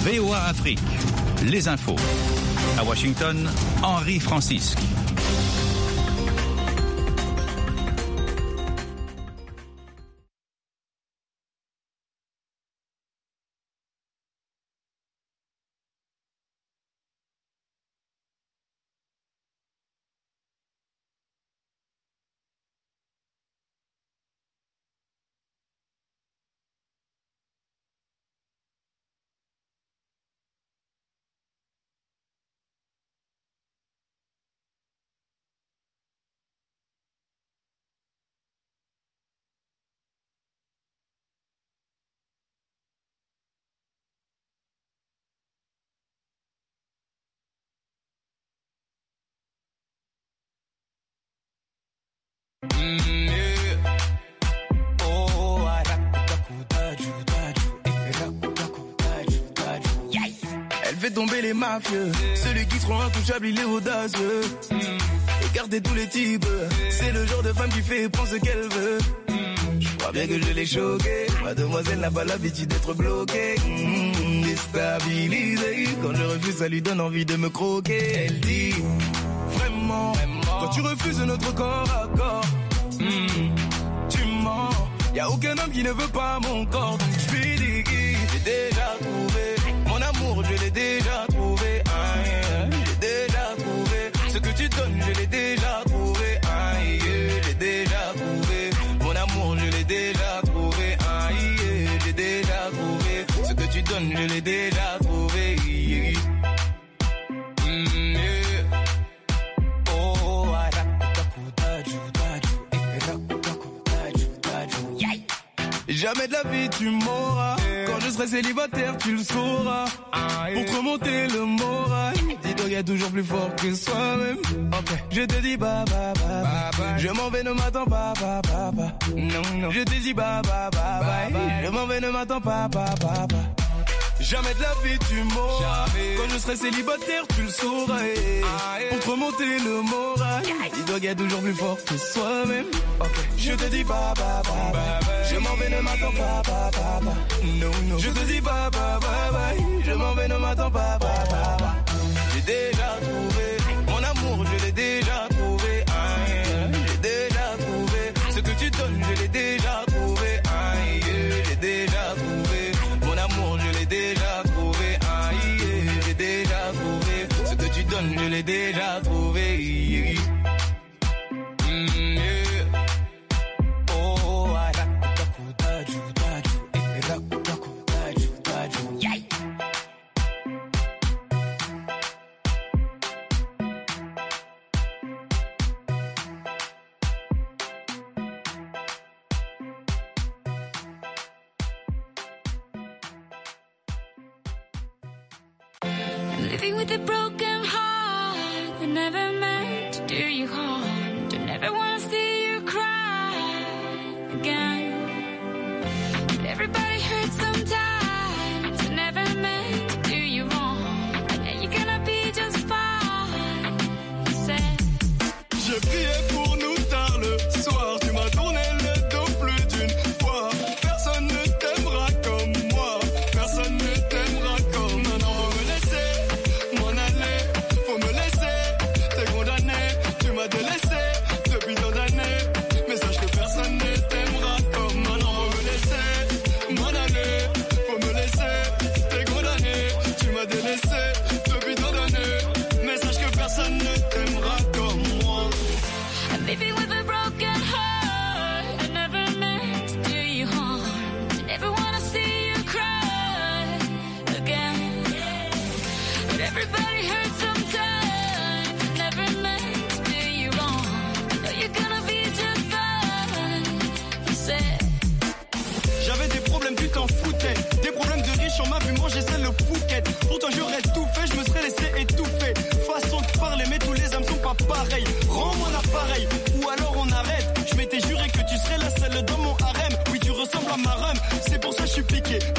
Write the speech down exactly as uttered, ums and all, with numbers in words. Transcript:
V O A Afrique, les infos. À Washington, Henri Francisque. Elle fait tomber les mafieux, celui qui sera intouchable, il est audacieux. Écartez tous les types, c'est le genre de femme qui fait et prend ce qu'elle veut. Je crois bien que je l'ai choquée, mademoiselle n'a pas l'habitude d'être bloquée. Mmh, déstabilisée, quand je refuse ça lui donne envie de me croquer. Elle dit, vraiment, quand tu refuses notre corps à corps, mmh, tu mens. Y'a aucun homme qui ne veut pas mon corps, donc je lui dis, j'ai déjà trouvé mon amour, je l'ai déjà trouvé. Ah, yeah. J'ai déjà trouvé ce que tu donnes, je l'ai déjà trouvé. Ah, yeah. J'ai déjà trouvé mon amour, je l'ai déjà trouvé. Ah, yeah. J'ai déjà trouvé ce que tu donnes, je l'ai déjà trouvé. Yeah. Mm, yeah. Oh, jamais de la vie tu m'auras. Quand je serai célibataire tu le sauras. Pour te remonter le moral, dis-toi y'a toujours plus fort que soi-même. Okay. Je te dis bye bye bye, bye, bye. Je m'en vais, ne m'attends pas, pas, pas, pas. Non, non. Je te dis bye bye bye, bye, bye. Je m'en vais, ne m'attends pas, pas, pas, pas. Jamais de la vie tu m'auras. Quand je serai célibataire tu le sauras. Pour te remonter le moral, dis-toi qu'il y a toujours plus fort que soi-même. Okay. Je te dis bye bye bye, bye. Je m'en vais, ne m'attends pas, pas, pas, pas. Non, non. Je te dis bye bye bye, bye. Je m'en vais, ne m'attends pas, pas, pas, pas. J'ai déjà trouvé mon amour, je l'ai déjà trouvé. Ah, yeah. J'ai déjà trouvé ce que tu donnes, je l'ai déjà trouvé. Ah, yeah. J'ai déjà trouvé mon amour, je l'ai déjà trouvé. Ah, yeah. J'ai déjà trouvé ce que tu donnes, je l'ai déjà trouvé. Yeah. Mm, yeah. Oh, ah, yeah. Living with a broken heart, I never meant to do you harm. Don't ever wanna see you cry again. But everybody hurts sometimes, I never meant to do you wrong. I know you're gonna be just fine. Said. Je priais pour nous tard le soir, tu m'as tourné le dos plus d'une fois. Personne ne t'aimera comme moi, personne ne t'aimera comme moi. Non, faut me laisser m'en aller, faut me laisser, t'es condamné, tu m'as délaissé depuis tant d'années. Mais sache que personne ne t'aimera comme moi. Non, faut me laisser m'en aller, faut me laisser, t'es condamné, tu m'as délaissé depuis tant d'années. Mais sache que personne ne t'aimera comme moi. I'm living with a broken heart. I never meant to do you harm. I never wanna see you cry again. But everybody hurts sometimes. I never meant to do you wrong. I know you're gonna be just fine. You said. J'avais des problèmes, tu t'en foutais. Des problèmes de riches, on m'a vu manger celle le Phuket. Pourtant j'aurais tout fait, je me serais laissé étouffer. Façon de parler, mais tous les hommes sont pas pareils. Rends-moi l'appareil, ou alors on arrête. Je m'étais juré que tu serais la seule dans mon harem. Oui, tu ressembles à ma rhum, c'est pour ça que je suis piqué.